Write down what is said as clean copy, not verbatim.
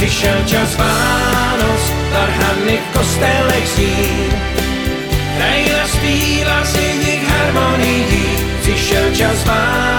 Přišel čas Vánoc, varhany v kostelech zní. Hrají a zpívá si nich harmonií. Přišel čas Vánoc,